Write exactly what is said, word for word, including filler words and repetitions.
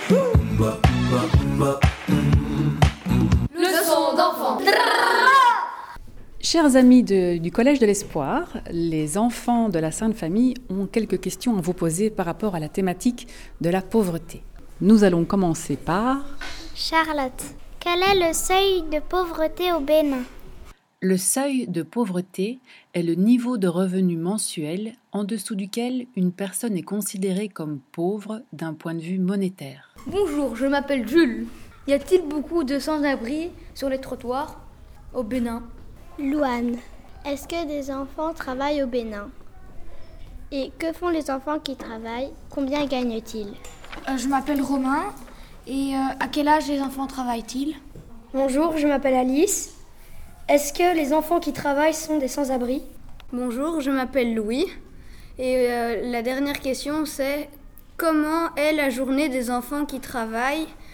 Leçon d'enfant. Chers amis de- du Collège de l'Espoir, les enfants de la Sainte Famille ont quelques questions à vous poser par rapport à la thématique de la pauvreté. Nous allons commencer par... Charlotte, quel est le seuil de pauvreté au Bénin? Le seuil de pauvreté est le niveau de revenu mensuel en dessous duquel une personne est considérée comme pauvre d'un point de vue monétaire. Bonjour, je m'appelle Jules. Y a-t-il beaucoup de sans-abri sur les trottoirs au Bénin? Louane, est-ce que des enfants travaillent au Bénin? Et que font les enfants qui travaillent? Combien gagnent-ils? Euh, je m'appelle Romain. Et euh, à quel âge les enfants travaillent-ils? Bonjour, je m'appelle Alice. Est-ce que les enfants qui travaillent sont des sans-abri? Bonjour, je m'appelle Louis. Et euh, la dernière question, c'est comment est la journée des enfants qui travaillent